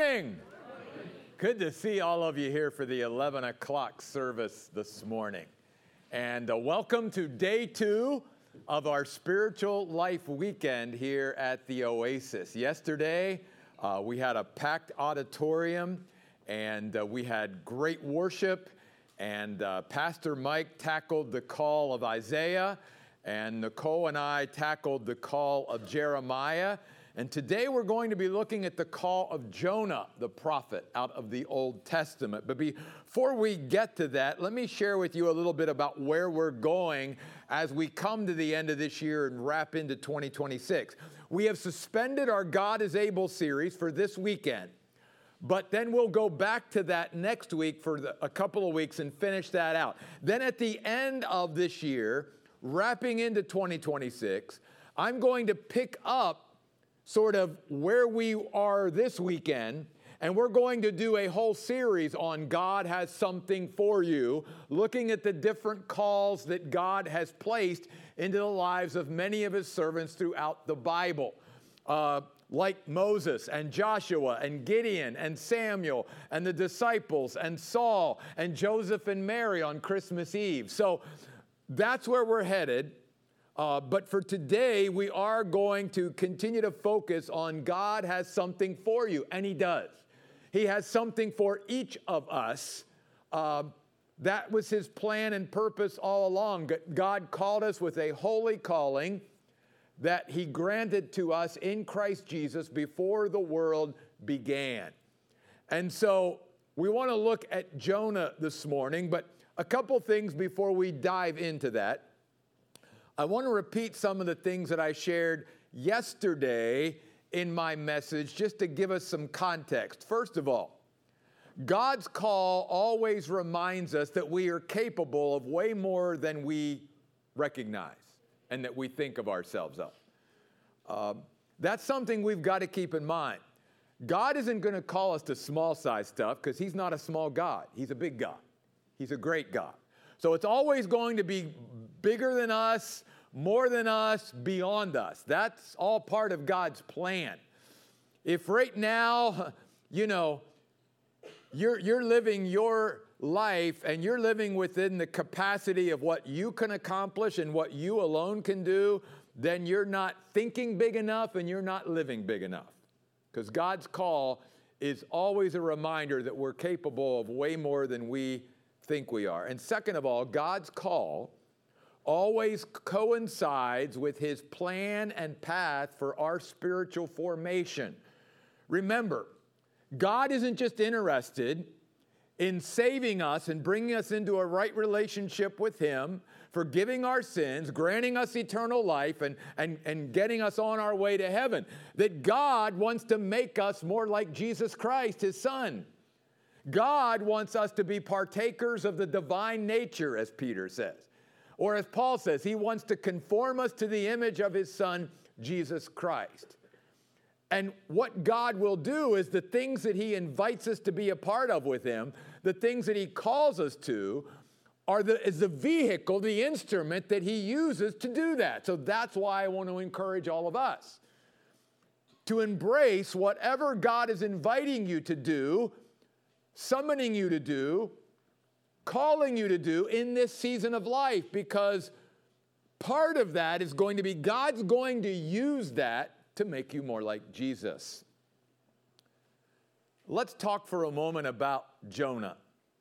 morning. Good to see all of you here for the 11 o'clock service this morning. And welcome to day 2 of our Spiritual Life Weekend here at the Oasis. Yesterday, we had a packed auditorium, and we had great worship, and Pastor Mike tackled the call of Isaiah, and Nicole and I tackled the call of Jeremiah. And today we're going to be looking at the call of Jonah, the prophet, out of the Old Testament. But before we get to that, let me share with you a little bit about where we're going as we come to the end of this year and wrap into 2026. We have suspended our God is Able series for this weekend. But then we'll go back to that next week for a couple of weeks and finish that out. Then at the end of this year, wrapping into 2026, I'm going to pick up sort of where we are this weekend, and we're going to do a whole series on God Has Something For You, looking at the different calls that God has placed into the lives of many of his servants throughout the Bible, like Moses and Joshua and Gideon and Samuel and the disciples and Saul and Joseph and Mary on Christmas Eve. So that's where we're headed. But for today, we are going to continue to focus on God has something for you, and he does. He has something for each of us. That was his plan and purpose all along. God called us with a holy calling that he granted to us in Christ Jesus before the world began. And so we want to look at Jonah this morning, but a couple things before we dive into that. I want to repeat some of the things that I shared yesterday in my message just to give us some context. First of all, God's call always reminds us that we are capable of way more than we recognize and that we think of ourselves of. That's something we've got to keep in mind. God isn't going to call us to small size stuff because he's not a small God. He's a big God. He's a great God. So it's always going to be bigger than us, more than us, beyond us. That's all part of God's plan. If right now, you're living your life and you're living within the capacity of what you can accomplish and what you alone can do, then you're not thinking big enough and you're not living big enough. Because God's call is always a reminder that we're capable of way more than we think we are. And second of all, God's call always coincides with his plan and path for our spiritual formation. Remember, God isn't just interested in saving us and bringing us into a right relationship with him, forgiving our sins, granting us eternal life, and getting us on our way to heaven. That God wants to make us more like Jesus Christ, his son. God wants us to be partakers of the divine nature, as Peter says. Or as Paul says, he wants to conform us to the image of his son, Jesus Christ. And what God will do is the things that he invites us to be a part of with him, the things that he calls us to, is the vehicle, the instrument that he uses to do that. So that's why I want to encourage all of us to embrace whatever God is inviting you to do, summoning you to do, calling you to do in this season of life, because part of that is going to be God's going to use that to make you more like Jesus. Let's talk for a moment about Jonah.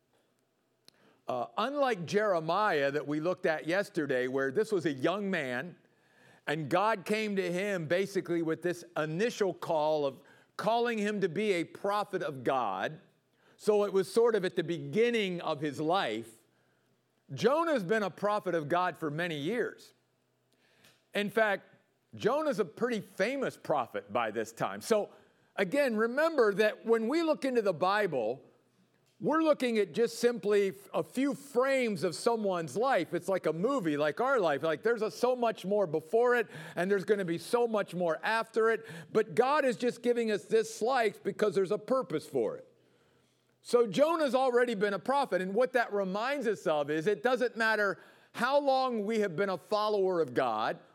Unlike Jeremiah that we looked at yesterday, where this was a young man, and God came to him basically with this initial call of calling him to be a prophet of God. So it was sort of at the beginning of his life. Jonah's been a prophet of God for many years. In fact, Jonah's a pretty famous prophet by this time. So again, remember that when we look into the Bible, we're looking at just simply a few frames of someone's life. It's like a movie, like our life. Like there's so much more before it, and there's going to be so much more after it. But God is just giving us this slice because there's a purpose for it. So Jonah's already been a prophet, and what that reminds us of is it doesn't matter how long we have been a follower of God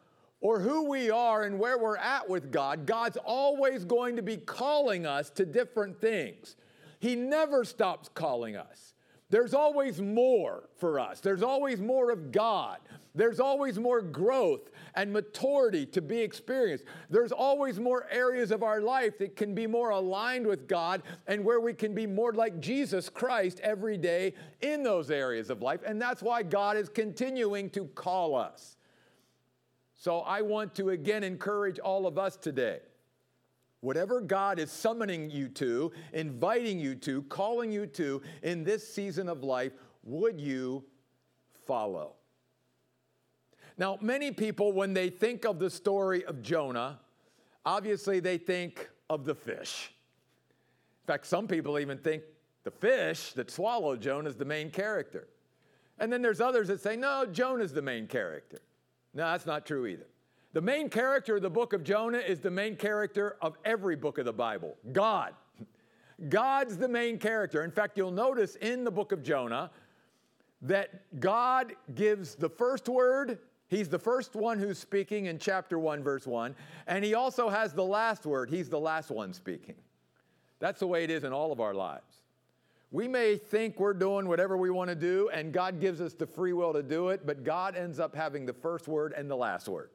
or who we are and where we're at with God, God's always going to be calling us to different things. He never stops calling us. There's always more for us. There's always more of God. There's always more growth and maturity to be experienced. There's always more areas of our life that can be more aligned with God and where we can be more like Jesus Christ every day in those areas of life. And that's why God is continuing to call us. So I want to again encourage all of us today. Whatever God is summoning you to, inviting you to, calling you to in this season of life, would you follow? Now, many people, when they think of the story of Jonah, obviously they think of the fish. In fact, some people even think the fish that swallowed Jonah is the main character. And then there's others that say, no, Jonah's the main character. No, that's not true either. The main character of the book of Jonah is the main character of every book of the Bible, God. God's the main character. In fact, you'll notice in the book of Jonah that God gives the first word. He's the first one who's speaking in chapter 1, verse 1. And he also has the last word. He's the last one speaking. That's the way it is in all of our lives. We may think we're doing whatever we want to do, and God gives us the free will to do it, but God ends up having the first word and the last word.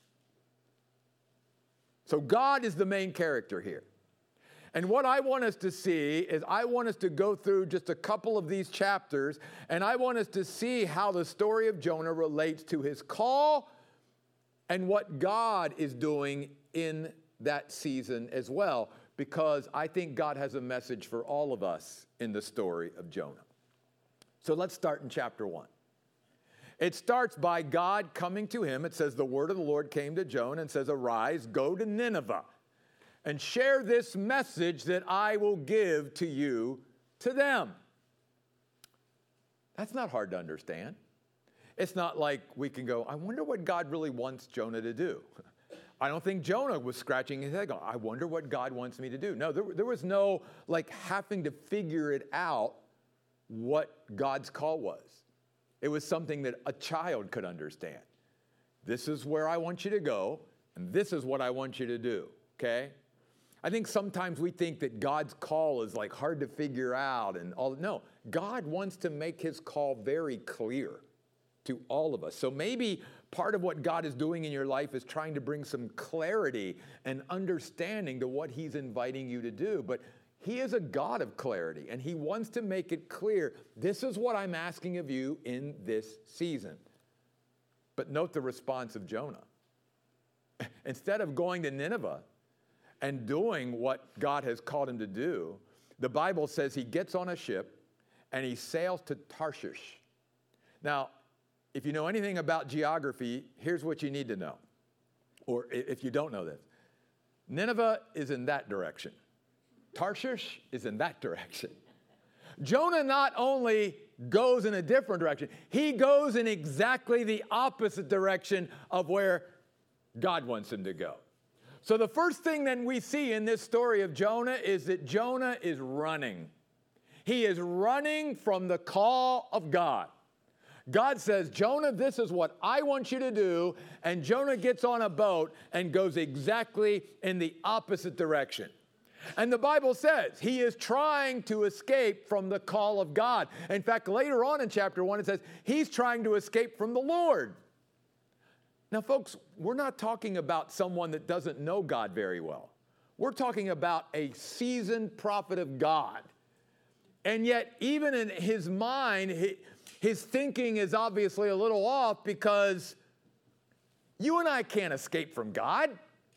So God is the main character here. And what I want us to see is I want us to go through just a couple of these chapters, and I want us to see how the story of Jonah relates to his call and what God is doing in that season as well, because I think God has a message for all of us in the story of Jonah. So let's start in chapter 1. It starts by God coming to him. It says, the word of the Lord came to Jonah and says, arise, go to Nineveh and share this message that I will give to you to them. That's not hard to understand. It's not like we can go, I wonder what God really wants Jonah to do. I don't think Jonah was scratching his head going, I wonder what God wants me to do. No, there was no like having to figure it out what God's call was. It was something that a child could understand. This is where I want you to go, and this is what I want you to do, okay? I think sometimes we think that God's call is like hard to figure out and all. No, God wants to make his call very clear to all of us. So maybe part of what God is doing in your life is trying to bring some clarity and understanding to what he's inviting you to do. But he is a God of clarity, and he wants to make it clear, this is what I'm asking of you in this season. But note the response of Jonah. Instead of going to Nineveh and doing what God has called him to do, the Bible says he gets on a ship and he sails to Tarshish. Now, if you know anything about geography, here's what you need to know. Or if you don't know this, Nineveh is in that direction. Tarshish is in that direction. Jonah not only goes in a different direction, he goes in exactly the opposite direction of where God wants him to go. So the first thing that we see in this story of Jonah is that Jonah is running. He is running from the call of God. God says, Jonah, this is what I want you to do. And Jonah gets on a boat and goes exactly in the opposite direction. And the Bible says he is trying to escape from the call of God. In fact, later on in chapter 1, it says he's trying to escape from the Lord. Now, folks, we're not talking about someone that doesn't know God very well. We're talking about a seasoned prophet of God. And yet, even in his mind, his thinking is obviously a little off, because you and I can't escape from God.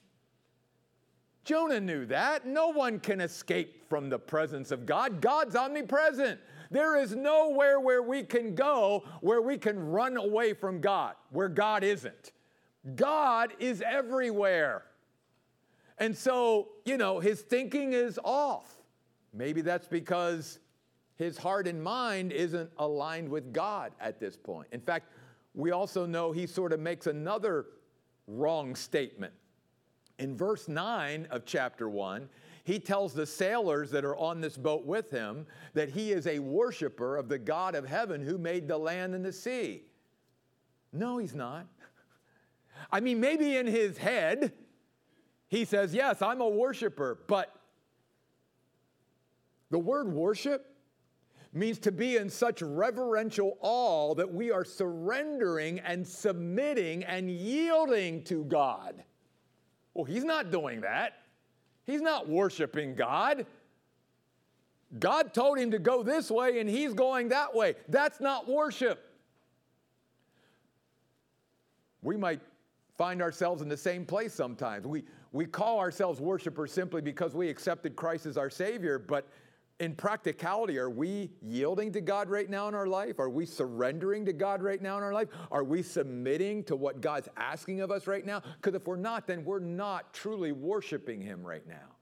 Jonah knew that. No one can escape from the presence of God. God's omnipresent. There is nowhere where we can go where we can run away from God, where God isn't. God is everywhere. And so, his thinking is off. Maybe that's because his heart and mind isn't aligned with God at this point. In fact, we also know he sort of makes another wrong statement. In verse 9 of chapter 1, he tells the sailors that are on this boat with him that he is a worshiper of the God of heaven who made the land and the sea. No, he's not. I mean, maybe in his head, he says, yes, I'm a worshiper, but the word worship means to be in such reverential awe that we are surrendering and submitting and yielding to God. Well, he's not doing that. He's not worshiping God. God told him to go this way, and he's going that way. That's not worship. We might find ourselves in the same place sometimes. We call ourselves worshipers simply because we accepted Christ as our Savior, but in practicality, are we yielding to God right now in our life? Are we surrendering to God right now in our life? Are we submitting to what God's asking of us right now? Because if we're not, then we're not truly worshiping him right now.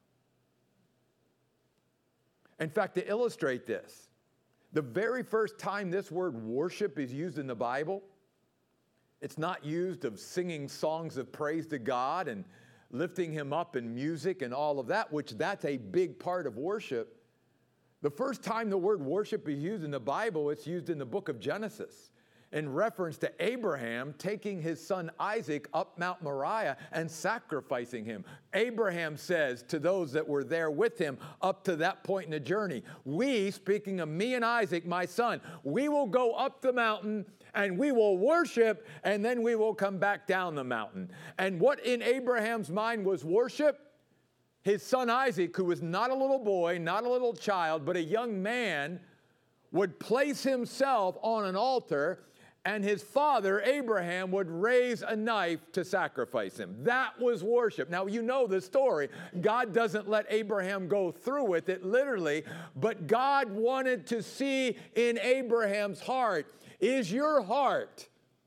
In fact, to illustrate this, the very first time this word worship is used in the Bible, it's not used of singing songs of praise to God and lifting him up in music and all of that, which that's a big part of worship. The first time the word worship is used in the Bible, it's used in the book of Genesis in reference to Abraham taking his son Isaac up Mount Moriah and sacrificing him. Abraham says to those that were there with him up to that point in the journey, we, speaking of me and Isaac, my son, we will go up the mountain and we will worship, and then we will come back down the mountain. And what in Abraham's mind was worship? His son Isaac, who was not a little boy, not a little child, but a young man, would place himself on an altar, and his father, Abraham, would raise a knife to sacrifice him. That was worship. Now, you know the story. God doesn't let Abraham go through with it literally, but God wanted to see in Abraham's heart, is your heart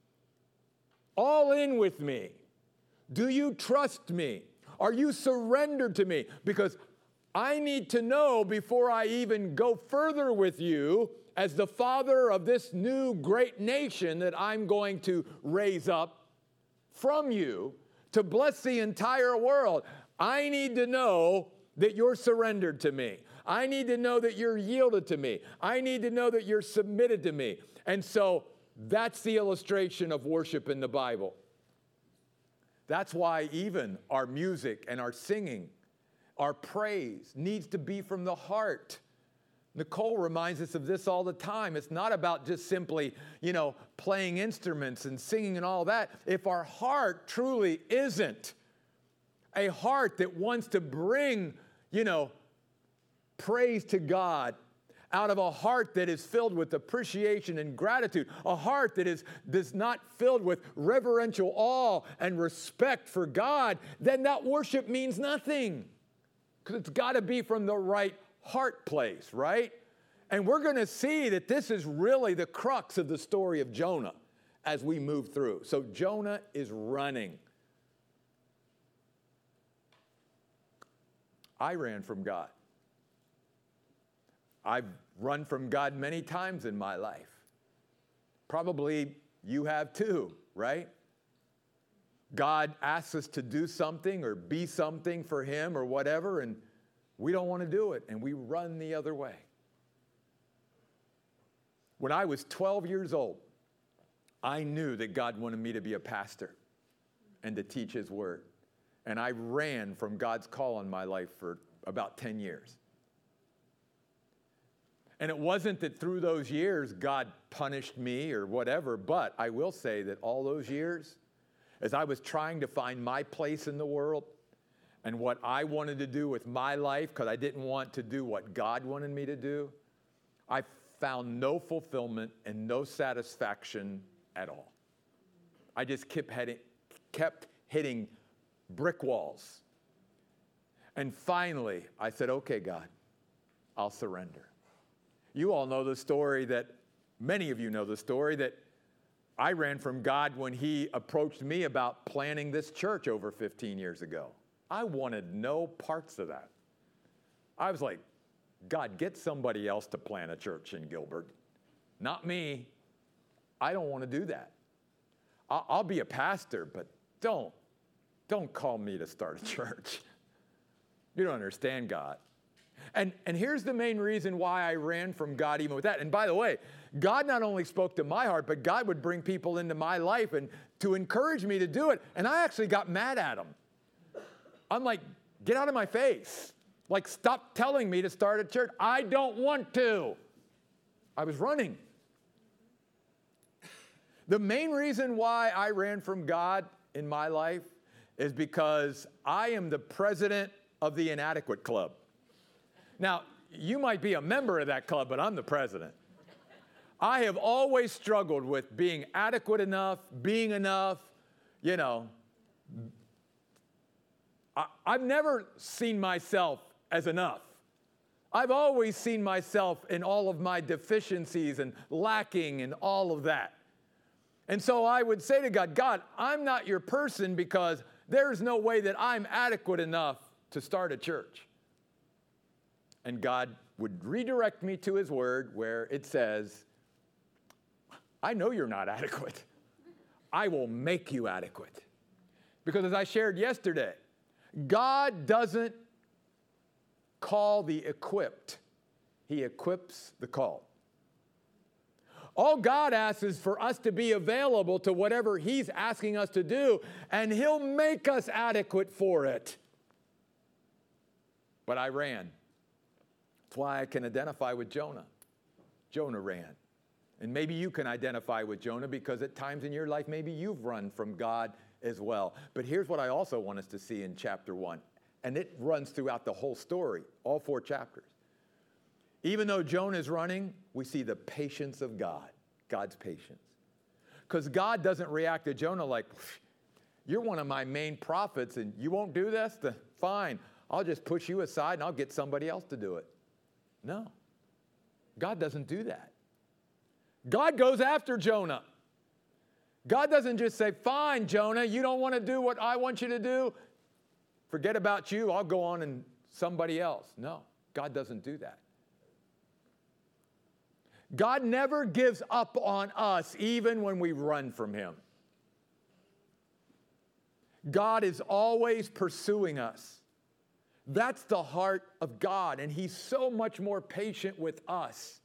all in with me? Do you trust me? Are you surrendered to me? Because I need to know before I even go further with you as the father of this new great nation that I'm going to raise up from you to bless the entire world. I need to know that you're surrendered to me. I need to know that you're yielded to me. I need to know that you're submitted to me. And so that's the illustration of worship in the Bible. That's why even our music and our singing, our praise needs to be from the heart. Nicole reminds us of this all the time. It's not about just simply, playing instruments and singing and all that. If our heart truly isn't a heart that wants to bring, praise to God, out of a heart that is filled with appreciation and gratitude, a heart that is not filled with reverential awe and respect for God, then that worship means nothing. Because it's got to be from the right heart place, right? And we're going to see that this is really the crux of the story of Jonah as we move through. So Jonah is running. I ran from God. I've run from God many times in my life. Probably you have too, right? God asks us to do something or be something for him or whatever, and we don't want to do it, and we run the other way. When I was 12 years old, I knew that God wanted me to be a pastor and to teach his word. And I ran from God's call on my life for about 10 years. And it wasn't that through those years God punished me or whatever, but I will say that all those years, as I was trying to find my place in the world and what I wanted to do with my life, because I didn't want to do what God wanted me to do, I found no fulfillment and no satisfaction at all. I just kept hitting brick walls. And finally, I said, okay, God, I'll surrender. You all know the story many of you know the story that I ran from God when he approached me about planning this church over 15 years ago. I wanted no parts of that. I was like, God, get somebody else to plant a church in Gilbert. Not me. I don't want to do that. I'll be a pastor, but don't call me to start a church. You don't understand, God. And here's the main reason why I ran from God even with that. And by the way, God not only spoke to my heart, but God would bring people into my life and to encourage me to do it. And I actually got mad at him. I'm like, get out of my face. Like, stop telling me to start a church. I don't want to. I was running. The main reason why I ran from God in my life is because I am the president of the Inadequate Club. Now, you might be a member of that club, but I'm the president. I have always struggled with being adequate enough, being enough, you know. I've never seen myself as enough. I've always seen myself in all of my deficiencies and lacking and all of that. And so I would say to God, God, I'm not your person because there's no way that I'm adequate enough to start a church. And God would redirect me to his word where it says, I know you're not adequate. I will make you adequate. Because as I shared yesterday, God doesn't call the equipped. He equips the called. All God asks is for us to be available to whatever he's asking us to do, and he'll make us adequate for it. But I ran. That's why I can identify with Jonah. Jonah ran. And maybe you can identify with Jonah because at times in your life, maybe you've run from God as well. But here's what I also want us to see in chapter 1. And it runs throughout the whole story, all 4 chapters. Even though Jonah is running, we see the patience of God, God's patience. Because God doesn't react to Jonah like, you're one of my main prophets and you won't do this? Fine, I'll just push you aside and I'll get somebody else to do it. No, God doesn't do that. God goes after Jonah. God doesn't just say, fine, Jonah, you don't want to do what I want you to do? Forget about you, I'll go on and somebody else. No, God doesn't do that. God never gives up on us even when we run from him. God is always pursuing us. That's the heart of God, and he's so much more patient with us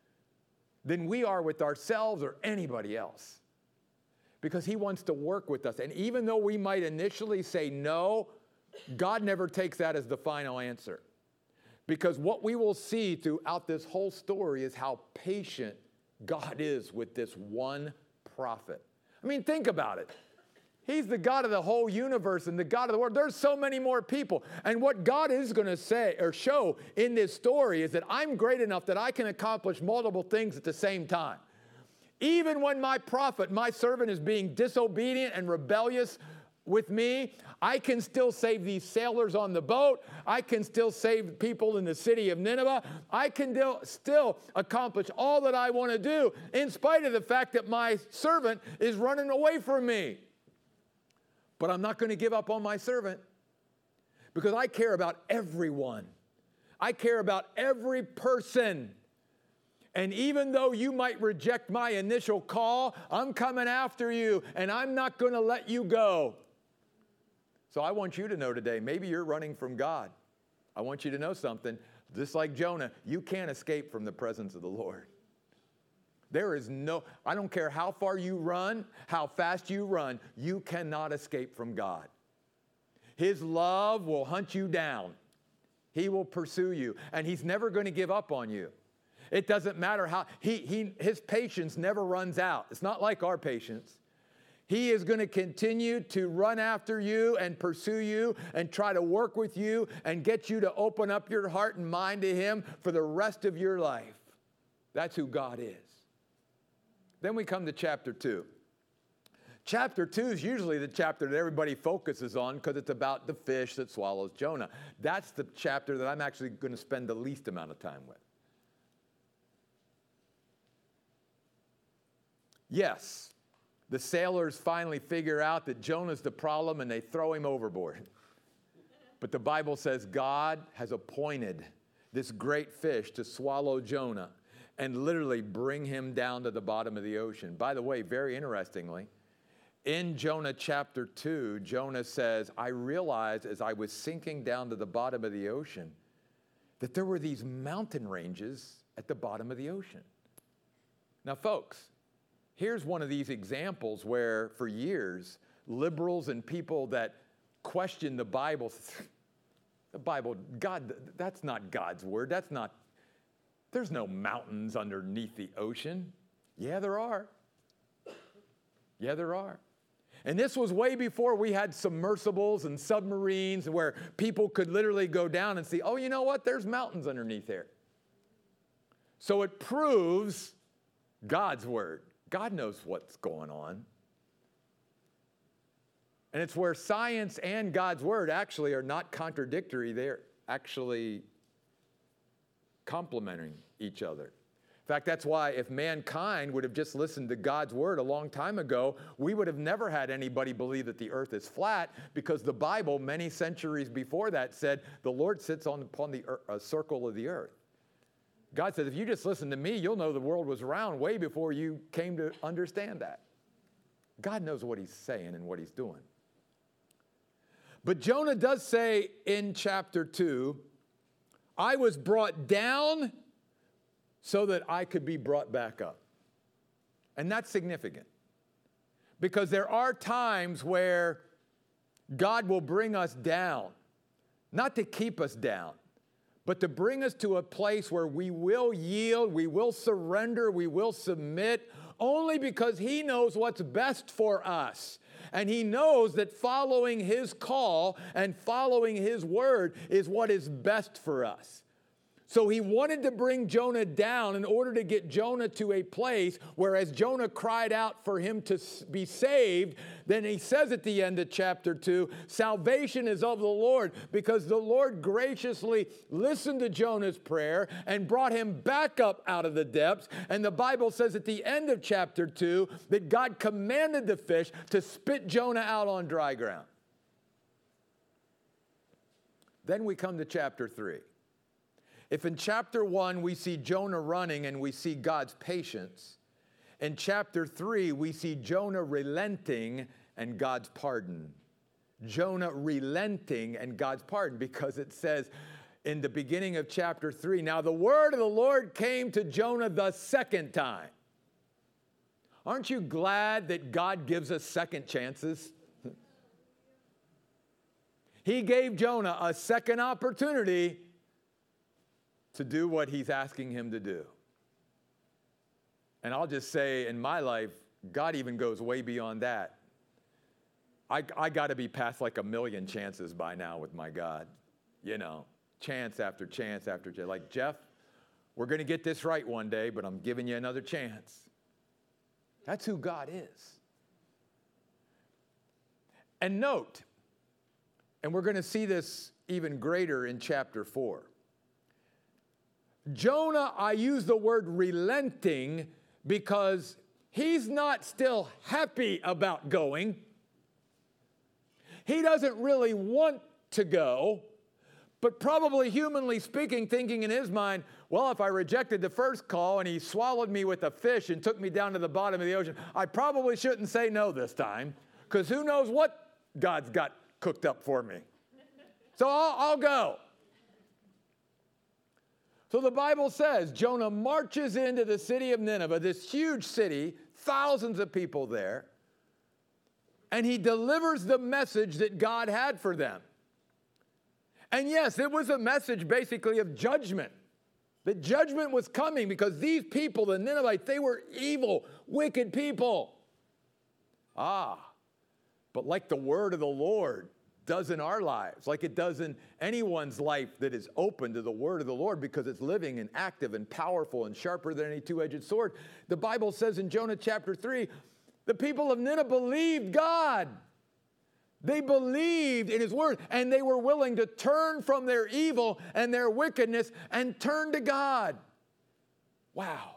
than we are with ourselves or anybody else. Because he wants to work with us. And even though we might initially say no, God never takes that as the final answer. Because what we will see throughout this whole story is how patient God is with this one prophet. I mean, think about it. He's the God of the whole universe and the God of the world. There's so many more people. And what God is going to say or show in this story is that I'm great enough that I can accomplish multiple things at the same time. Even when my prophet, my servant, is being disobedient and rebellious with me, I can still save these sailors on the boat. I can still save people in the city of Nineveh. I can still accomplish all that I want to do in spite of the fact that my servant is running away from me. But I'm not going to give up on my servant because I care about everyone. I care about every person. And even though you might reject my initial call, I'm coming after you and I'm not going to let you go. So I want you to know today, maybe you're running from God. I want you to know something. Just like Jonah, you can't escape from the presence of the Lord. There is I don't care how far you run, how fast you run, you cannot escape from God. His love will hunt you down. He will pursue you, and he's never going to give up on you. It doesn't matter how, his patience never runs out. It's not like our patience. He is going to continue to run after you and pursue you and try to work with you and get you to open up your heart and mind to him for the rest of your life. That's who God is. Then we come to chapter 2. Chapter 2 is usually the chapter that everybody focuses on because it's about the fish that swallows Jonah. That's the chapter that I'm actually going to spend the least amount of time with. Yes, the sailors finally figure out that Jonah's the problem and they throw him overboard. But the Bible says God has appointed this great fish to swallow Jonah and literally bring him down to the bottom of the ocean. By the way, very interestingly, in Jonah chapter 2, Jonah says, I realized as I was sinking down to the bottom of the ocean that there were these mountain ranges at the bottom of the ocean. Now, folks, here's one of these examples where for years, liberals and people that question the Bible, God, that's not God's word. There's no mountains underneath the ocean. Yeah, there are. Yeah, there are. And this was way before we had submersibles and submarines where people could literally go down and see, oh, you know what? There's mountains underneath there. So it proves God's word. God knows what's going on. And it's where science and God's word actually are not contradictory. They're actually complementing each other. In fact, that's why if mankind would have just listened to God's word a long time ago, we would have never had anybody believe that the earth is flat, because the Bible, many centuries before that, said the Lord sits upon the circle of the earth. God said, if you just listen to me, you'll know the world was round way before you came to understand that. God knows what he's saying and what he's doing. But Jonah does say in chapter 2, I was brought down so that I could be brought back up. And that's significant, because there are times where God will bring us down, not to keep us down, but to bring us to a place where we will yield, we will surrender, we will submit, only because he knows what's best for us. And he knows that following his call and following his word is what is best for us. So he wanted to bring Jonah down in order to get Jonah to a place where, as Jonah cried out for him to be saved, then he says at the end of chapter 2, salvation is of the Lord, because the Lord graciously listened to Jonah's prayer and brought him back up out of the depths. And the Bible says at the end of chapter 2 that God commanded the fish to spit Jonah out on dry ground. Then we come to chapter 3. If in chapter 1 we see Jonah running and we see God's patience, in chapter 3 we see Jonah relenting and God's pardon. Jonah relenting and God's pardon, because it says in the beginning of chapter 3, now the word of the Lord came to Jonah the second time. Aren't you glad that God gives us second chances? He gave Jonah a second opportunity to do what he's asking him to do. And I'll just say, in my life, God even goes way beyond that. I got to be past like 1,000,000 chances by now with my God. You know, chance after chance after chance. Like, Jeff, we're going to get this right one day, but I'm giving you another chance. That's who God is. And note, and we're going to see this even greater in chapter 4. Jonah, I use the word relenting because he's not still happy about going. He doesn't really want to go, but probably humanly speaking, thinking in his mind, well, if I rejected the first call and he swallowed me with a fish and took me down to the bottom of the ocean, I probably shouldn't say no this time, because who knows what God's got cooked up for me. So I'll go. So the Bible says Jonah marches into the city of Nineveh, this huge city, thousands of people there, and he delivers the message that God had for them. And yes, it was a message basically of judgment. That judgment was coming because these people, the Ninevites, they were evil, wicked people. But like the word of the Lord does in our lives, like it does in anyone's life that is open to the word of the Lord, because it's living and active and powerful and sharper than any two-edged sword. The Bible says in Jonah chapter 3, the people of Nineveh believed God. They believed in his word, and they were willing to turn from their evil and their wickedness and turn to God. Wow.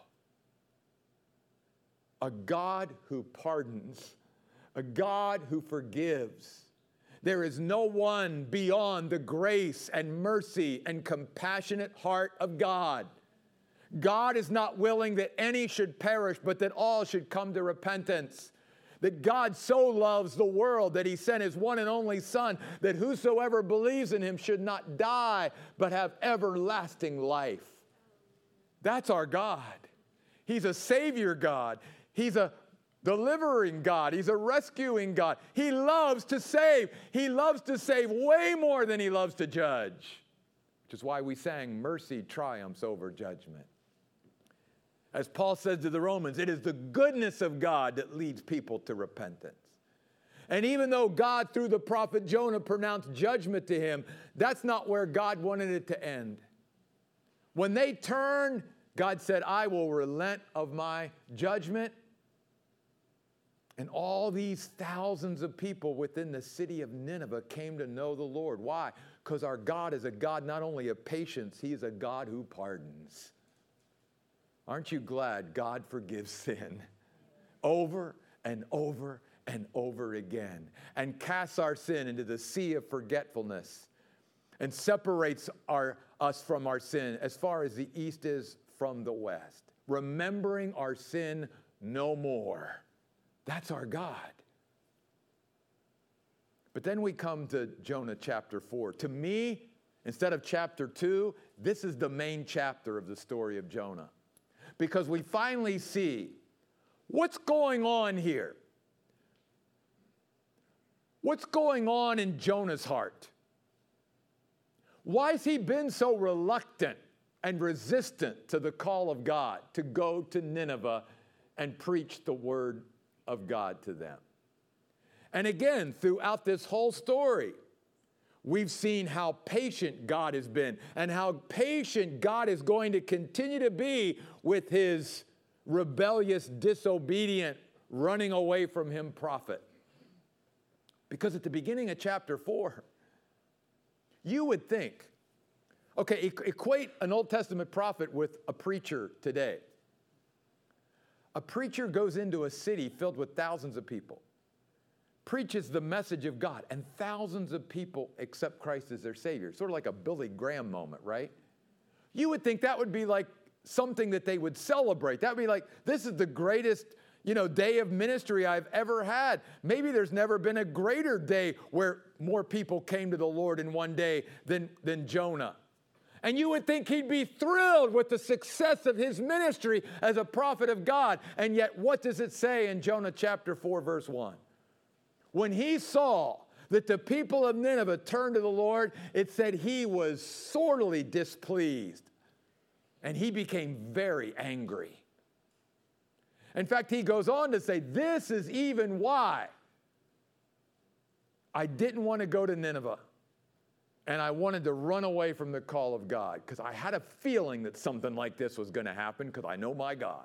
A God who pardons, a God who forgives. There is no one beyond the grace and mercy and compassionate heart of God. God is not willing that any should perish, but that all should come to repentance. that God so loves the world that he sent his one and only Son, that whosoever believes in him should not die, but have everlasting life. That's our God. He's a Savior God. He's a delivering God. He's a rescuing God. He loves to save. He loves to save way more than he loves to judge, which is why we sang, mercy triumphs over judgment. As Paul says to the Romans, it is the goodness of God that leads people to repentance. And even though God, through the prophet Jonah, pronounced judgment to him, that's not where God wanted it to end. When they turned, God said, I will relent of my judgment. And all these thousands of people within the city of Nineveh came to know the Lord. Why? Because our God is a God not only of patience, he is a God who pardons. Aren't you glad God forgives sin over and over and over again, and casts our sin into the sea of forgetfulness and separates us from our sin as far as the east is from the west, remembering our sin no more. That's our God. But then we come to Jonah chapter 4. To me, instead of chapter 2, this is the main chapter of the story of Jonah. Because we finally see what's going on here. What's going on in Jonah's heart? Why has he been so reluctant and resistant to the call of God to go to Nineveh and preach the word of God to them? And again, throughout this whole story, we've seen how patient God has been and how patient God is going to continue to be with his rebellious, disobedient, running away from him prophet. Because at the beginning of chapter 4, you would think, okay, equate an Old Testament prophet with a preacher today. A preacher goes into a city filled with thousands of people, preaches the message of God, and thousands of people accept Christ as their Savior. Sort of like a Billy Graham moment, right? You would think that would be like something that they would celebrate. That would be like, this is the greatest, day of ministry I've ever had. Maybe there's never been a greater day where more people came to the Lord in one day than Jonah. And you would think he'd be thrilled with the success of his ministry as a prophet of God. And yet, what does it say in Jonah chapter 4, verse 1? When he saw that the people of Nineveh turned to the Lord, it said he was sorely displeased. And he became very angry. In fact, he goes on to say, this is even why I didn't want to go to Nineveh. And I wanted to run away from the call of God because I had a feeling that something like this was going to happen because I know my God.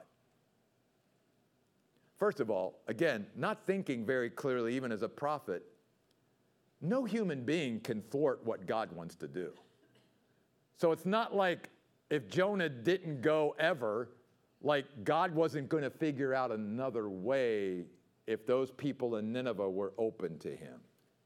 First of all, again, not thinking very clearly even as a prophet, no human being can thwart what God wants to do. So it's not like if Jonah didn't go ever, like God wasn't going to figure out another way if those people in Nineveh were open to him.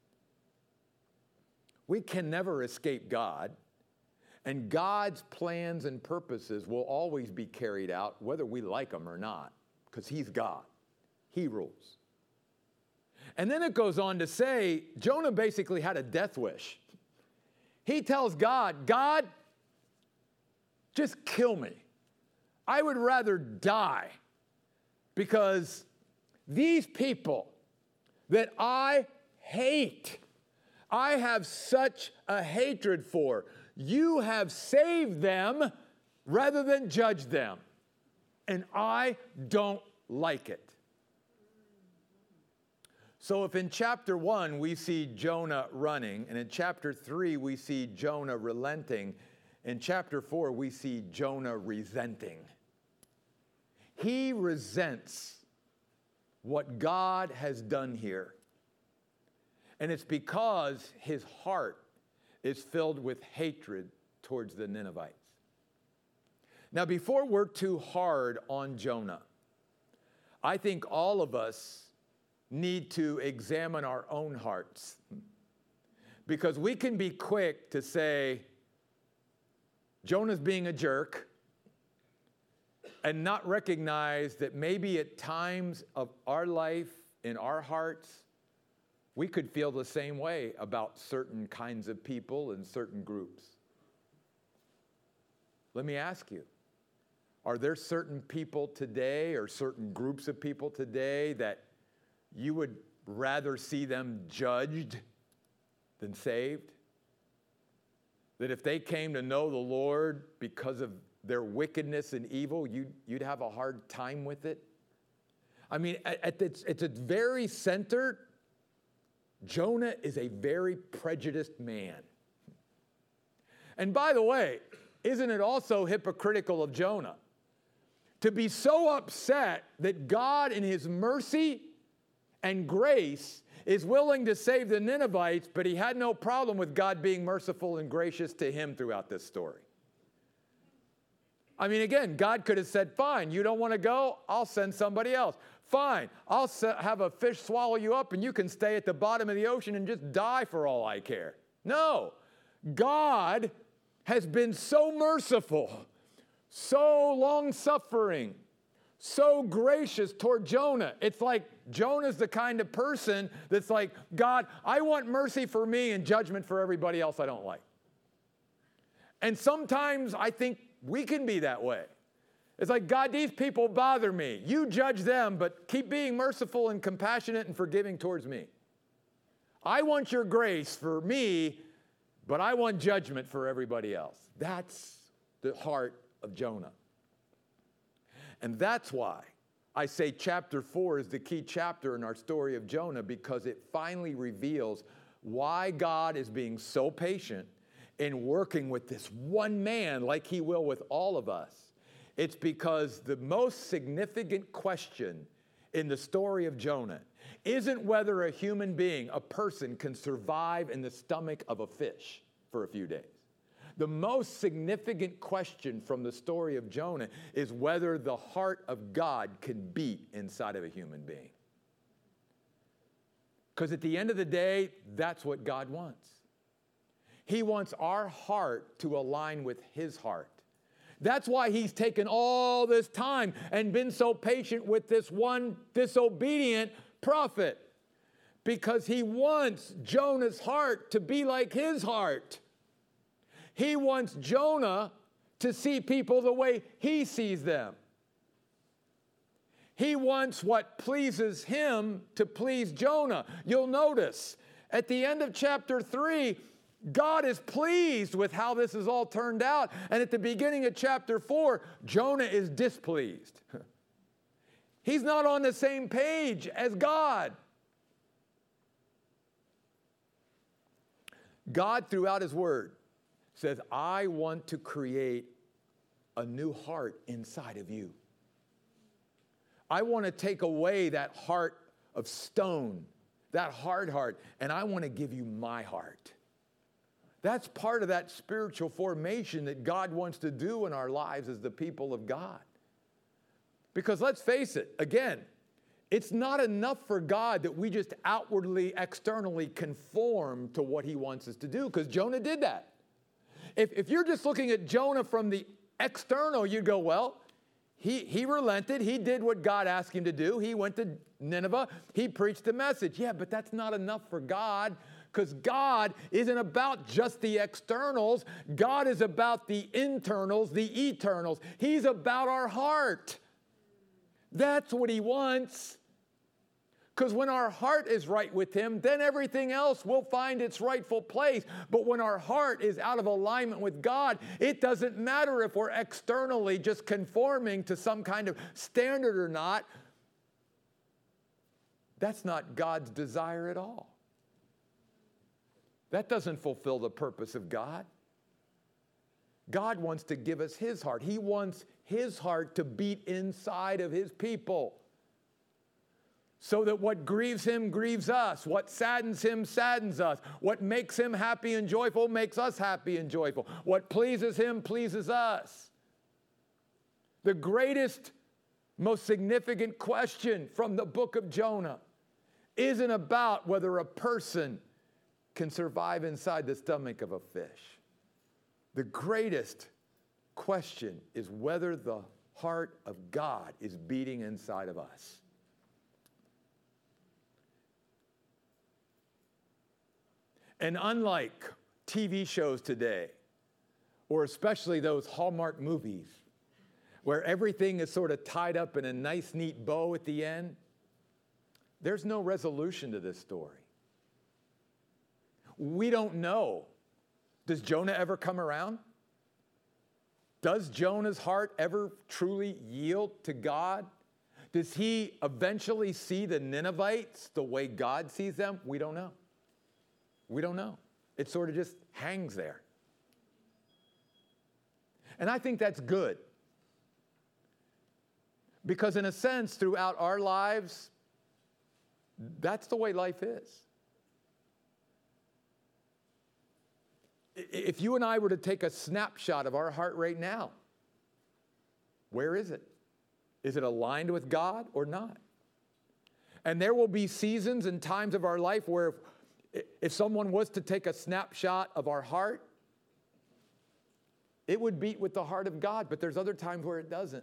We can never escape God, and God's plans and purposes will always be carried out whether we like them or not, because he's God. He rules. And then it goes on to say, Jonah basically had a death wish. He tells God, God, just kill me. I would rather die because these people that I hate, I have such a hatred for, you have saved them rather than judge them. And I don't like it. So if in chapter 1 we see Jonah running, and in chapter 3 we see Jonah relenting, in chapter 4 we see Jonah resenting. He resents what God has done here. And it's because his heart is filled with hatred towards the Ninevites. Now, before we're too hard on Jonah, I think all of us need to examine our own hearts. Because we can be quick to say, Jonah's being a jerk, and not recognize that maybe at times of our life in our hearts, we could feel the same way about certain kinds of people and certain groups. Let me ask you, are there certain people today or certain groups of people today that you would rather see them judged than saved? That if they came to know the Lord because of their wickedness and evil, you'd have a hard time with it? I mean, at its very center, Jonah is a very prejudiced man. And by the way, isn't it also hypocritical of Jonah to be so upset that God in his mercy and grace is willing to save the Ninevites, but he had no problem with God being merciful and gracious to him throughout this story? I mean, again, God could have said, fine, you don't want to go? I'll send somebody else. Fine, I'll have a fish swallow you up and you can stay at the bottom of the ocean and just die for all I care. No, God has been so merciful, so long-suffering, so gracious toward Jonah. It's like Jonah's the kind of person that's like, God, I want mercy for me and judgment for everybody else I don't like. And sometimes I think we can be that way. It's like, God, these people bother me. You judge them, but keep being merciful and compassionate and forgiving towards me. I want your grace for me, but I want judgment for everybody else. That's the heart of Jonah. And that's why I say chapter 4 is the key chapter in our story of Jonah, because it finally reveals why God is being so patient in working with this one man like he will with all of us. It's because the most significant question in the story of Jonah isn't whether a human being, a person, can survive in the stomach of a fish for a few days. The most significant question from the story of Jonah is whether the heart of God can beat inside of a human being. Because at the end of the day, that's what God wants. He wants our heart to align with his heart. That's why he's taken all this time and been so patient with this one disobedient prophet. Because he wants Jonah's heart to be like his heart. He wants Jonah to see people the way he sees them. He wants what pleases him to please Jonah. You'll notice at the end of chapter 3, God is pleased with how this has all turned out. And at the beginning of chapter 4, Jonah is displeased. He's not on the same page as God. God, throughout his word, says, I want to create a new heart inside of you. I want to take away that heart of stone, that hard heart, and I want to give you my heart. That's part of that spiritual formation that God wants to do in our lives as the people of God. Because let's face it, again, it's not enough for God that we just outwardly, externally conform to what he wants us to do, because Jonah did that. If you're just looking at Jonah from the external, you'd go, well, he relented. He did what God asked him to do. He went to Nineveh. He preached the message. Yeah, but that's not enough for God, because God isn't about just the externals. God is about the internals, the eternals. He's about our heart. That's what he wants. Because when our heart is right with him, then everything else will find its rightful place. But when our heart is out of alignment with God, it doesn't matter if we're externally just conforming to some kind of standard or not. That's not God's desire at all. That doesn't fulfill the purpose of God. God wants to give us his heart. He wants his heart to beat inside of his people, so that what grieves him grieves us. What saddens him saddens us. What makes him happy and joyful makes us happy and joyful. What pleases him pleases us. The greatest, most significant question from the book of Jonah isn't about whether a person can survive inside the stomach of a fish. The greatest question is whether the heart of God is beating inside of us. And unlike TV shows today, or especially those Hallmark movies, where everything is sort of tied up in a nice, neat bow at the end, there's no resolution to this story. We don't know. Does Jonah ever come around? Does Jonah's heart ever truly yield to God? Does he eventually see the Ninevites the way God sees them? We don't know. We don't know. It sort of just hangs there. And I think that's good. Because in a sense, throughout our lives, that's the way life is. If you and I were to take a snapshot of our heart right now, where is it? Is it aligned with God or not? And there will be seasons and times of our life where if someone was to take a snapshot of our heart, it would beat with the heart of God, but there's other times where it doesn't.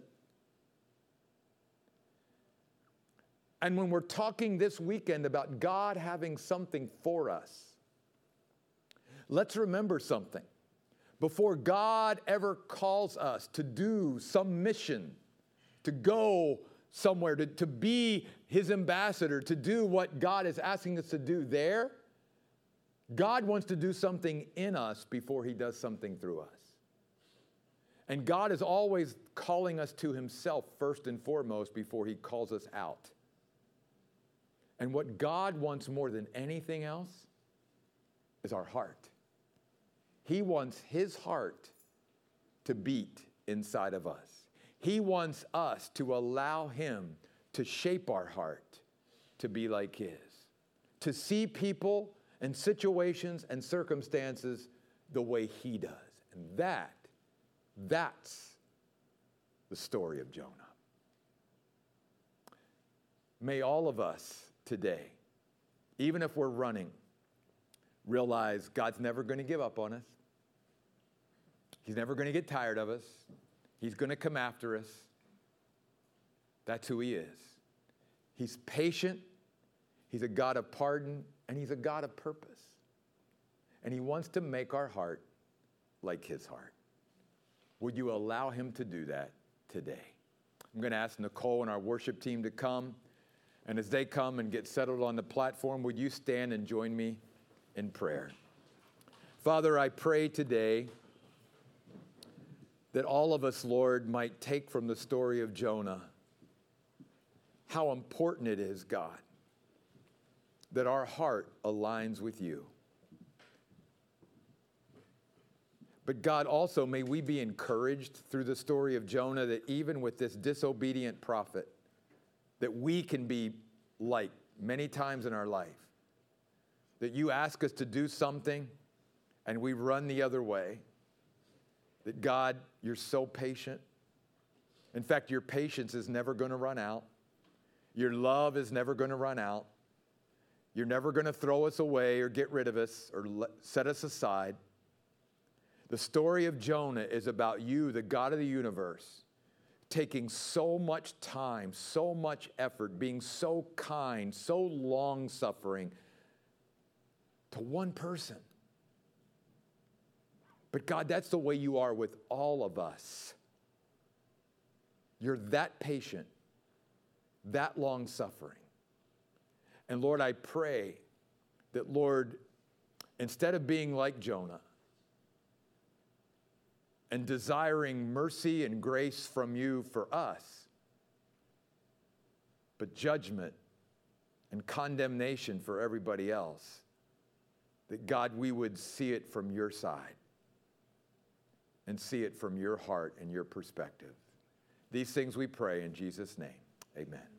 And when we're talking this weekend about God having something for us, let's remember something. Before God ever calls us to do some mission, to go somewhere, to be his ambassador, to do what God is asking us to do there, God wants to do something in us before he does something through us. And God is always calling us to himself first and foremost before he calls us out. And what God wants more than anything else is our heart. He wants his heart to beat inside of us. He wants us to allow him to shape our heart to be like his, to see people and situations and circumstances the way he does. And that's the story of Jonah. May all of us today, even if we're running, realize God's never going to give up on us. He's never going to get tired of us. He's going to come after us. That's who he is. He's patient. He's a God of pardon, and he's a God of purpose. And he wants to make our heart like his heart. Would you allow him to do that today? I'm going to ask Nicole and our worship team to come. And as they come and get settled on the platform, would you stand and join me in prayer? Father, I pray today that all of us, Lord, might take from the story of Jonah how important it is, God, that our heart aligns with you. But God, also may we be encouraged through the story of Jonah that even with this disobedient prophet, that we can be like many times in our life, that you ask us to do something and we run the other way, that God, you're so patient. In fact, your patience is never going to run out. Your love is never going to run out. You're never going to throw us away or get rid of us or set us aside. The story of Jonah is about you, the God of the universe, taking so much time, so much effort, being so kind, so long-suffering to one person. But God, that's the way you are with all of us. You're that patient, that long-suffering. And Lord, I pray that, Lord, instead of being like Jonah and desiring mercy and grace from you for us, but judgment and condemnation for everybody else, that God, we would see it from your side and see it from your heart and your perspective. These things we pray in Jesus' name. Amen.